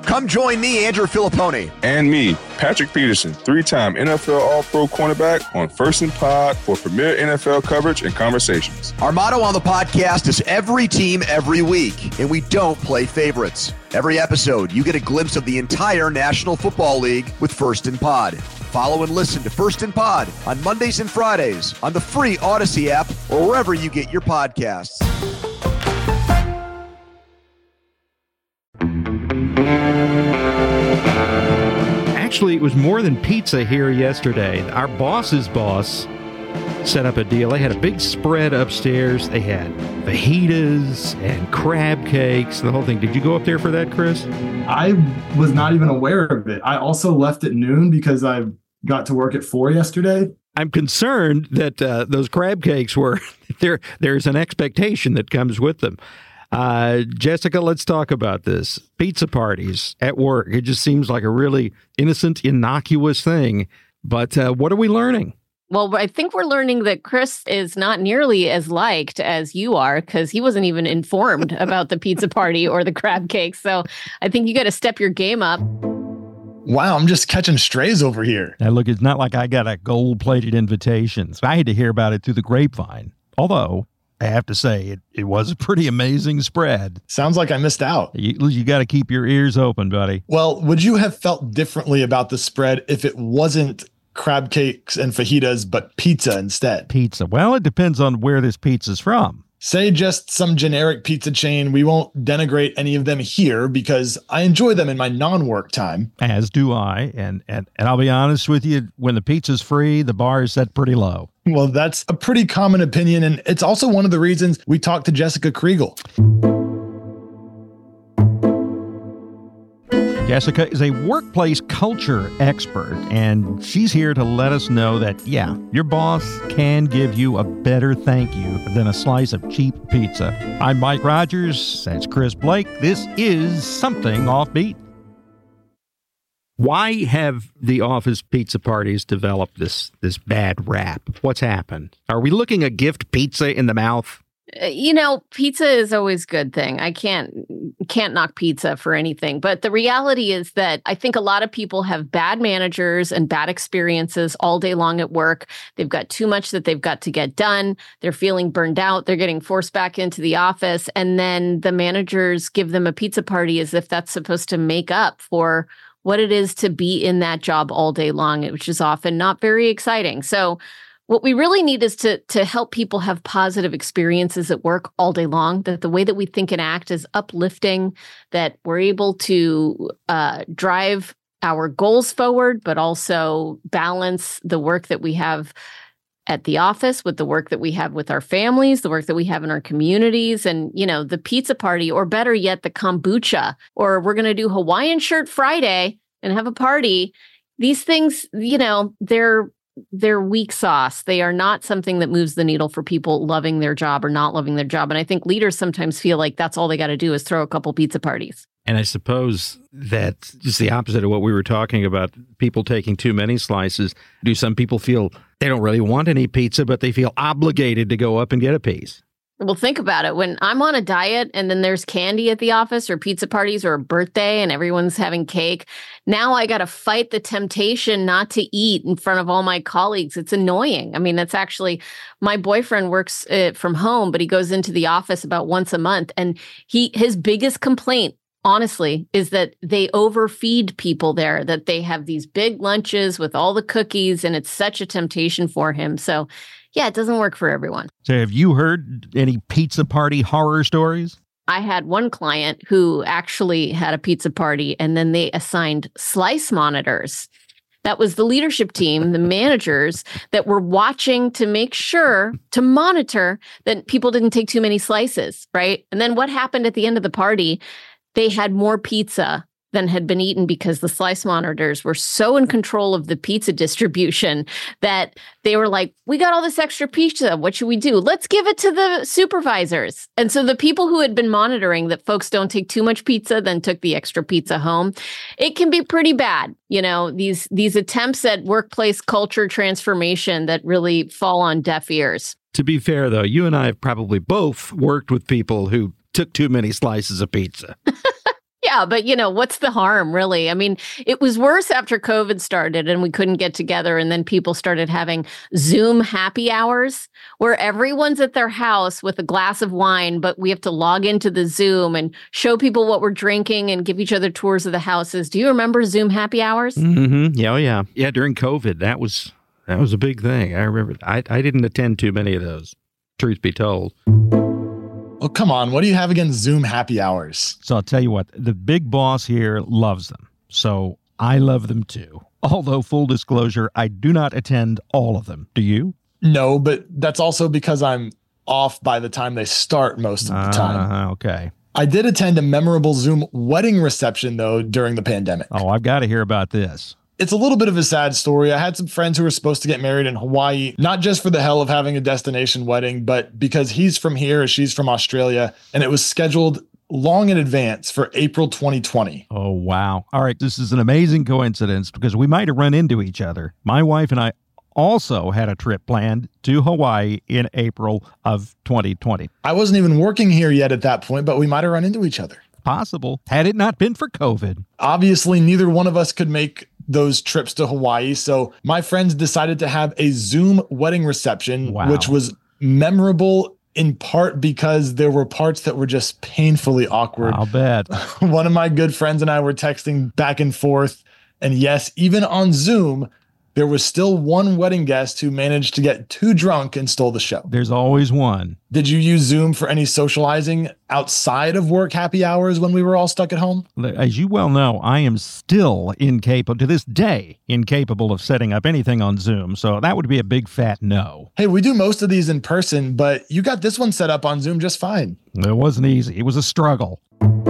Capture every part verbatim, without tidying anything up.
Come join me, Andrew Filipponi. And me, Patrick Peterson, three-time N F L All-Pro cornerback on First and Pod for premier N F L coverage and conversations. Our motto on the podcast is every team, every week, and we don't play favorites. Every episode, you get a glimpse of the entire National Football League with First and Pod. Follow and listen to First and Pod on Mondays and Fridays on the free Odyssey app or wherever you get your podcasts. Actually, it was more than pizza here yesterday. Our boss's boss set up a deal. They had a big spread upstairs. They had fajitas and crab cakes, the whole thing. Did you go up there for that, Chris? I was not even aware of it. I also left at noon because I got to work at four yesterday. I'm concerned that uh, those crab cakes were, there. there's an expectation that comes with them. Uh, Jessica, let's talk about this. Pizza parties at work. It just seems like a really innocent, innocuous thing. But uh, what are we learning? Well, I think we're learning that Chris is not nearly as liked as you are because he wasn't even informed about the pizza party or the crab cakes. So I think you got to step your game up. Wow, I'm just catching strays over here. Now, look, it's not like I got a gold-plated invitation. So I had to hear about it through the grapevine. Although, I have to say, it, it was a pretty amazing spread. Sounds like I missed out. You, you got to keep your ears open, buddy. Well, would you have felt differently about the spread if it wasn't crab cakes and fajitas, but pizza instead? Pizza. Well, it depends on where this pizza's from. Say just some generic pizza chain. We won't denigrate any of them here because I enjoy them in my non-work time. As do I. And, and, and I'll be honest with you, when the pizza's free, the bar is set pretty low. Well, that's a pretty common opinion, and it's also one of the reasons we talked to Jessica Kriegel. Jessica is a workplace culture expert, and she's here to let us know that, yeah, your boss can give you a better thank you than a slice of cheap pizza. I'm Mike Rogers. That's Chris Blake. This is Something Offbeat. Why have the office pizza parties developed this this bad rap? What's happened? Are we looking a gift pizza in the mouth? You know, pizza is always a good thing. I can't can't knock pizza for anything. But the reality is that I think a lot of people have bad managers and bad experiences all day long at work. They've got too much that they've got to get done. They're feeling burned out. They're getting forced back into the office. And then the managers give them a pizza party as if that's supposed to make up for what it is to be in that job all day long, which is often not very exciting. So what we really need is to, to help people have positive experiences at work all day long, that the way that we think and act is uplifting, that we're able to uh, drive our goals forward, but also balance the work that we have at the office with the work that we have with our families, the work that we have in our communities, and, you know, the pizza party, or better yet, the kombucha, or we're going to do Hawaiian Shirt Friday and have a party. These things, you know, they're they're weak sauce. They are not something that moves the needle for people loving their job or not loving their job. And I think leaders sometimes feel like that's all they got to do is throw a couple pizza parties. And I suppose that's just the opposite of what we were talking about, people taking too many slices. Do some people feel they don't really want any pizza, but they feel obligated to go up and get a piece? Well, think about it. When I'm on a diet and then there's candy at the office or pizza parties or a birthday and everyone's having cake, now I got to fight the temptation not to eat in front of all my colleagues. It's annoying. I mean, it's actually, my boyfriend works uh, from home, but he goes into the office about once a month. And he his biggest complaint, honestly, is that they overfeed people there, that they have these big lunches with all the cookies, and it's such a temptation for him. So yeah, it doesn't work for everyone. So have you heard any pizza party horror stories? I had one client who actually had a pizza party, and then they assigned slice monitors. That was the leadership team, the managers that were watching to make sure, to monitor that people didn't take too many slices, right? And then what happened at the end of the party? They had more pizza than had been eaten because the slice monitors were so in control of the pizza distribution that they were like, we got all this extra pizza. What should we do? Let's give it to the supervisors. And so the people who had been monitoring that folks don't take too much pizza then took the extra pizza home. It can be pretty bad. You know, these, these attempts at workplace culture transformation that really fall on deaf ears. To be fair, though, you and I have probably both worked with people who took too many slices of pizza. Yeah, but you know, what's the harm, really? I mean, it was worse after COVID started and we couldn't get together. And then people started having Zoom happy hours where everyone's at their house with a glass of wine, but we have to log into the Zoom and show people what we're drinking and give each other tours of the houses. Do you remember Zoom happy hours? Mm-hmm. Yeah, oh, yeah. Yeah, during COVID, that was that was a big thing. I remember. I, I didn't attend too many of those, truth be told. Well, come on. What do you have against Zoom happy hours? So I'll tell you what, the big boss here loves them. So I love them too. Although, full disclosure, I do not attend all of them. Do you? No, but that's also because I'm off by the time they start most of the time. Uh, okay. I did attend a memorable Zoom wedding reception, though, during the pandemic. Oh, I've got to hear about this. It's a little bit of a sad story. I had some friends who were supposed to get married in Hawaii, not just for the hell of having a destination wedding, but because he's from here, she's from Australia, and it was scheduled long in advance for April twenty twenty. Oh, wow. All right. This is an amazing coincidence because we might have run into each other. My wife and I also had a trip planned to Hawaii in April of twenty twenty. I wasn't even working here yet at that point, but we might have run into each other. Possible. Had it not been for COVID. Obviously, neither one of us could make those trips to Hawaii. So my friends decided to have a Zoom wedding reception, wow. which was memorable in part because there were parts that were just painfully awkward. I'll bet. One of my good friends and I were texting back and forth. And yes, even on Zoom, there was still one wedding guest who managed to get too drunk and stole the show. There's always one. Did you use Zoom for any socializing outside of work happy hours when we were all stuck at home? As you well know, I am still incapable, to this day, incapable of setting up anything on Zoom. So that would be a big fat no. Hey, we do most of these in person, but you got this one set up on Zoom just fine. It wasn't easy. It was a struggle.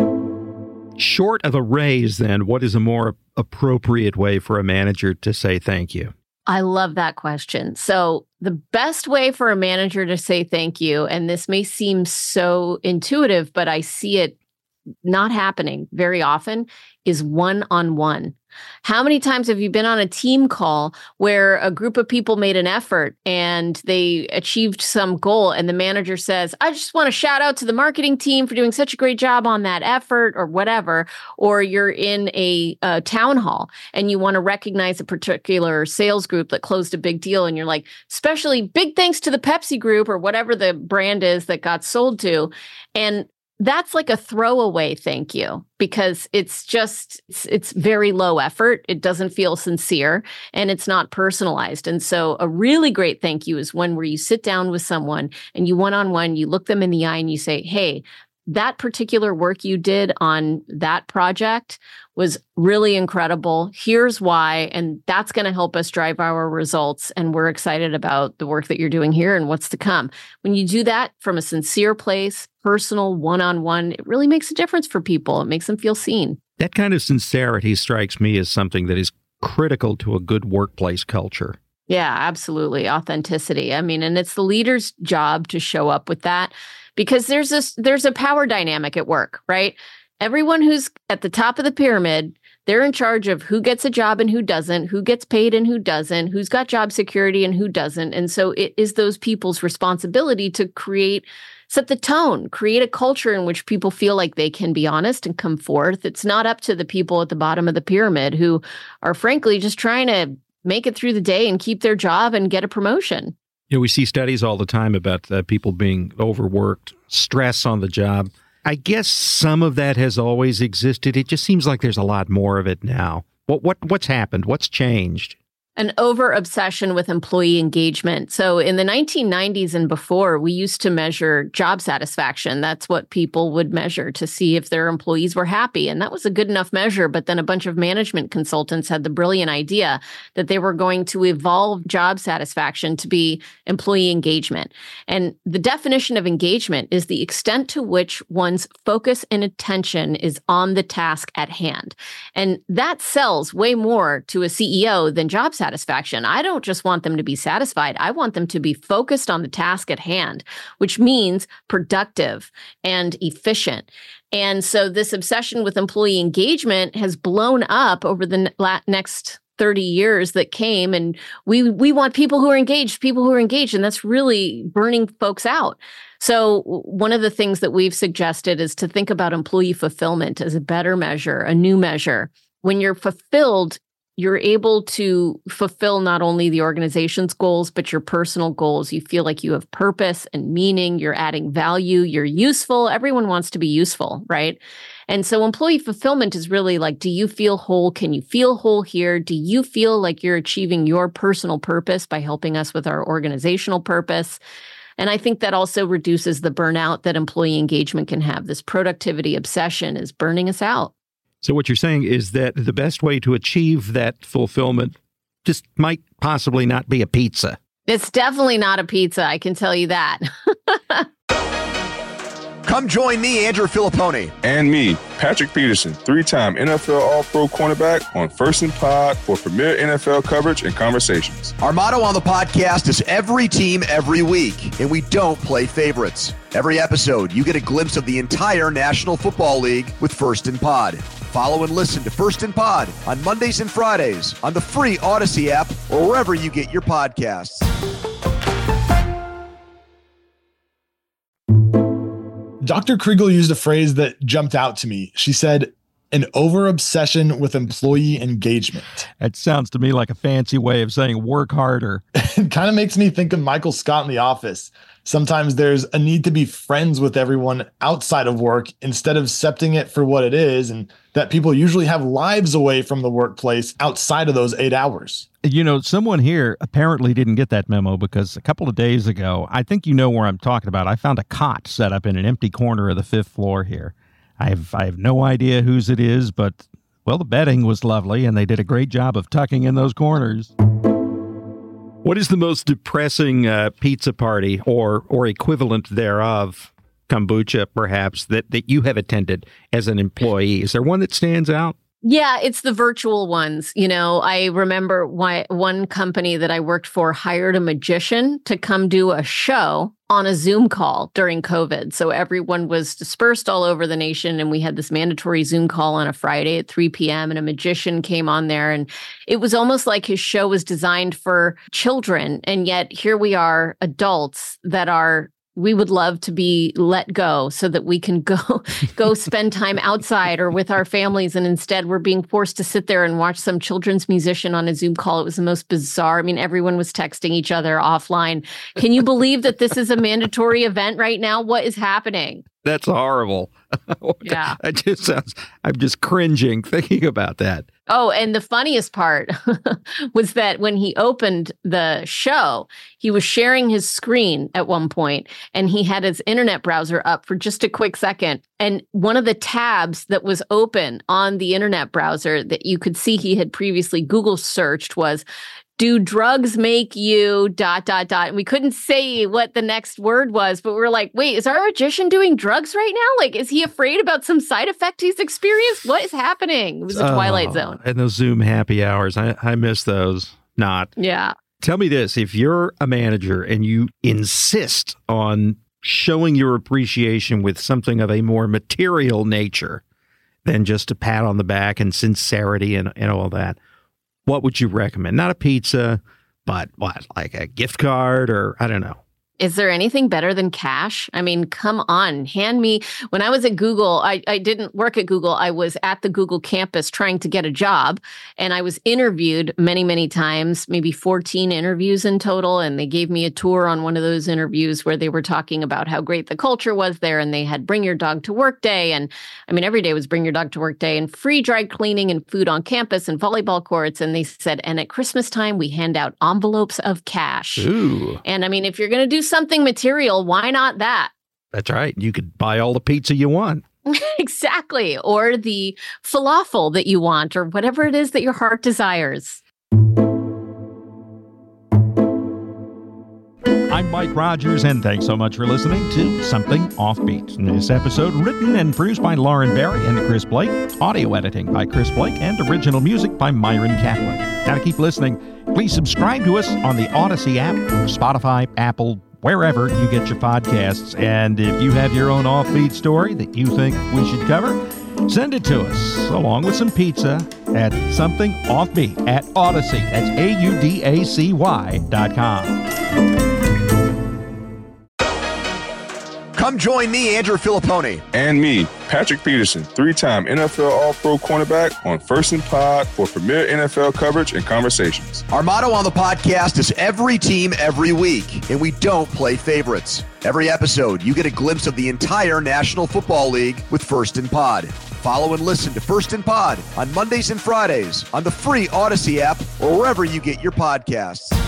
Short of a raise, then, what is a more appropriate way for a manager to say thank you? I love that question. So the best way for a manager to say thank you, and this may seem so intuitive, but I see it not happening very often, is one-on-one. How many times have you been on a team call where a group of people made an effort and they achieved some goal and the manager says, I just want to shout out to the marketing team for doing such a great job on that effort or whatever, or you're in a, a town hall and you want to recognize a particular sales group that closed a big deal and you're like, especially big thanks to the Pepsi group or whatever the brand is that got sold to. And that's like a throwaway thank you because it's just, it's, it's very low effort. It doesn't feel sincere and it's not personalized. And so a really great thank you is one where you sit down with someone and you one-on-one, you look them in the eye and you say, hey, that particular work you did on that project was really incredible. Here's why. And that's going to help us drive our results. And we're excited about the work that you're doing here and what's to come. When you do that from a sincere place, personal, one-on-one, it really makes a difference for people. It makes them feel seen. That kind of sincerity strikes me as something that is critical to a good workplace culture. Yeah, absolutely. Authenticity. I mean, and it's the leader's job to show up with that because there's this, there's a power dynamic at work, right? Everyone who's at the top of the pyramid, they're in charge of who gets a job and who doesn't, who gets paid and who doesn't, who's got job security and who doesn't. And so it is those people's responsibility to create, set the tone, create a culture in which people feel like they can be honest and come forth. It's not up to the people at the bottom of the pyramid who are frankly just trying to make it through the day and keep their job and get a promotion. You know, we see studies all the time about uh, people being overworked, stress on the job. I guess some of that has always existed. It just seems like there's a lot more of it now. What what what's happened? What's changed? An over-obsession with employee engagement. So in the nineteen nineties and before, we used to measure job satisfaction. That's what people would measure to see if their employees were happy. And that was a good enough measure. But then a bunch of management consultants had the brilliant idea that they were going to evolve job satisfaction to be employee engagement. And the definition of engagement is the extent to which one's focus and attention is on the task at hand. And that sells way more to a C E O than job satisfaction. Satisfaction. I don't just want them to be satisfied. I want them to be focused on the task at hand, which means productive and efficient. And so this obsession with employee engagement has blown up over the next thirty years that came, and we we want people who are engaged, people who are engaged, and that's really burning folks out. So one of the things that we've suggested is to think about employee fulfillment as a better measure, a new measure. When you're fulfilled, you're able to fulfill not only the organization's goals, but your personal goals. You feel like you have purpose and meaning, you're adding value, you're useful. Everyone wants to be useful, right? And so employee fulfillment is really like, do you feel whole? Can you feel whole here? Do you feel like you're achieving your personal purpose by helping us with our organizational purpose? And I think that also reduces the burnout that employee engagement can have. This productivity obsession is burning us out. So what you're saying is that the best way to achieve that fulfillment just might possibly not be a pizza. It's definitely not a pizza, I can tell you that. Come join me, Andrew Filippone. And me, Patrick Peterson, three-time N F L All-Pro cornerback on First and Pod for premier N F L coverage and conversations. Our motto on the podcast is every team, every week, and we don't play favorites. Every episode, you get a glimpse of the entire National Football League with First and Pod. Follow and listen to First and Pod on Mondays and Fridays on the free Odyssey app or wherever you get your podcasts. Doctor Kriegel used a phrase that jumped out to me. She said, an over-obsession with employee engagement. That sounds to me like a fancy way of saying work harder. It kind of makes me think of Michael Scott in The Office. Sometimes there's a need to be friends with everyone outside of work instead of accepting it for what it is, and that people usually have lives away from the workplace outside of those eight hours. You know, someone here apparently didn't get that memo because a couple of days ago, I think you know where I'm talking about, I found a cot set up in an empty corner of the fifth floor here. I have I have no idea whose it is, but, well, the bedding was lovely, and they did a great job of tucking in those corners. What is the most depressing uh, pizza party or or equivalent thereof, kombucha perhaps, that, that you have attended as an employee? Is there one that stands out? Yeah, it's the virtual ones. You know, I remember why one company that I worked for hired a magician to come do a show on a Zoom call during COVID. So everyone was dispersed all over the nation, and we had this mandatory Zoom call on a Friday at three p.m. and a magician came on there, and it was almost like his show was designed for children. And yet here we are, adults that are we would love to be let go so that we can go go spend time outside or with our families. And instead, we're being forced to sit there and watch some children's musician on a Zoom call. It was the most bizarre. I mean, everyone was texting each other offline. Can you believe that this is a mandatory event right now? What is happening? That's horrible. Yeah. It just sounds, I'm just cringing thinking about that. Oh, and the funniest part was that when he opened the show, he was sharing his screen at one point, and he had his internet browser up for just a quick second. And one of the tabs that was open on the internet browser that you could see he had previously Google searched was, do drugs make you dot, dot, dot? And we couldn't say what the next word was, but we were like, wait, is our magician doing drugs right now? Like, is he afraid about some side effect he's experienced? What is happening? It was a Twilight oh, Zone. And those Zoom happy hours, I, I miss those. Not. Yeah. Tell me this, if you're a manager and you insist on showing your appreciation with something of a more material nature than just a pat on the back and sincerity and, and all that, what would you recommend? Not a pizza, but what, like a gift card or I don't know. Is there anything better than cash? I mean, come on, hand me. When I was at Google, I, I didn't work at Google. I was at the Google campus trying to get a job. And I was interviewed many, many times, maybe fourteen interviews in total. And they gave me a tour on one of those interviews where they were talking about how great the culture was there. And they had bring your dog to work day. And I mean, every day was bring your dog to work day and free dry cleaning and food on campus and volleyball courts. And they said, and at Christmas time, we hand out envelopes of cash. Ooh. And I mean, if you're going to do something material, why not that? That's right. You could buy all the pizza you want. Exactly. Or the falafel that you want, or whatever it is that your heart desires. I'm Mike Rogers, and thanks so much for listening to Something Offbeat. This episode written and produced by Lauren Barry and Chris Blake, audio editing by Chris Blake, and original music by Myron Kaplan. Now to keep listening, please subscribe to us on the Odyssey app, Spotify, Apple, wherever you get your podcasts. And if you have your own offbeat story that you think we should cover, send it to us, along with some pizza at Something Offbeat at Odyssey. That's A U D A C Y dot com. Come join me, Andrew Filippone. And me, Patrick Peterson, three-time N F L All-Pro cornerback on First and Pod for premier N F L coverage and conversations. Our motto on the podcast is every team, every week, and we don't play favorites. Every episode, you get a glimpse of the entire National Football League with First and Pod. Follow and listen to First and Pod on Mondays and Fridays on the free Odyssey app or wherever you get your podcasts.